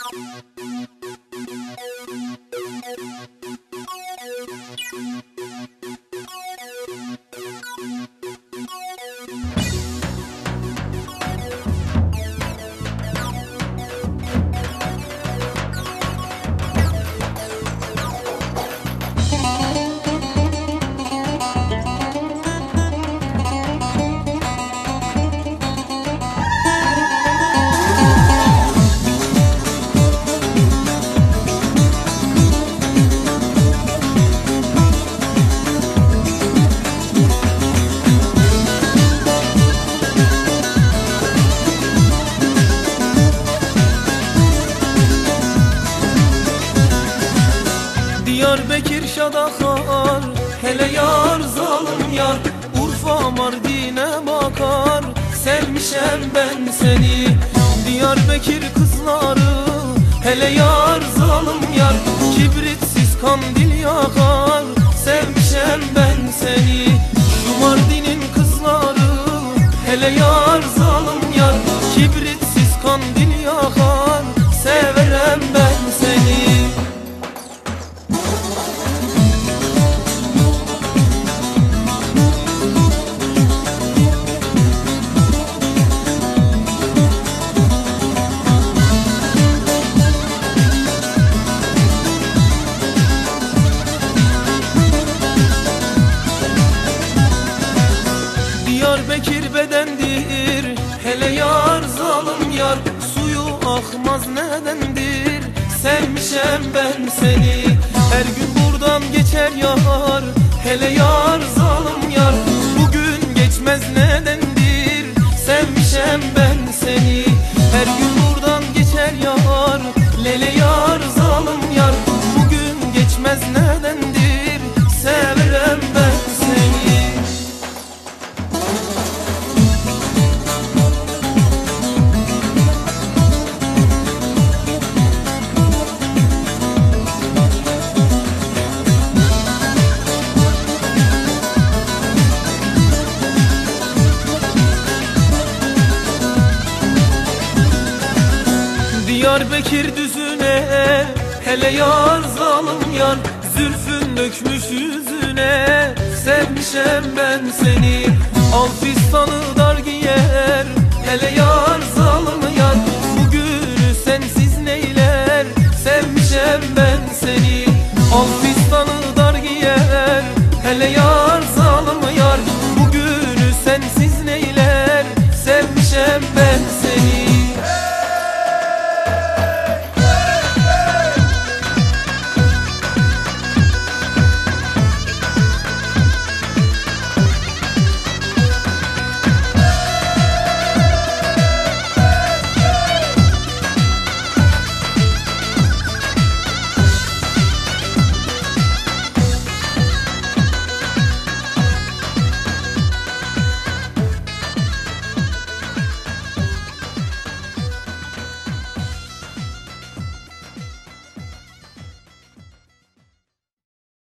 Diyarbakır Şadakar, hele yar zalim yar, Urfa Mardin'e bakar, sevmişem ben seni. Diyarbakır kızları, hele yar zalim yar, kibritsiz kandil yakar, sevmişem ben seni. Şu Mardin'in kızları, hele yar zalim yar, kibritsiz kandil yakar, severem ben seni. Diyarbakır bedendir, hele yar zalim yar, suyu akmaz nedendir, sevmişem ben seni. Her gün buradan geçer yar, hele yar zalim yar, bugün geçmez nedendir, sevmişem ben seni. Her gün buradan geçer yar, lele yar zalim yar, bugün geçmez nedendir, severem ben seni. Diyarbakır düzüne, hele yar zalim yar, zülfün dökmüş yüzüne, sevmişem ben seni. Al fistanı dar giyer, hele yar zalim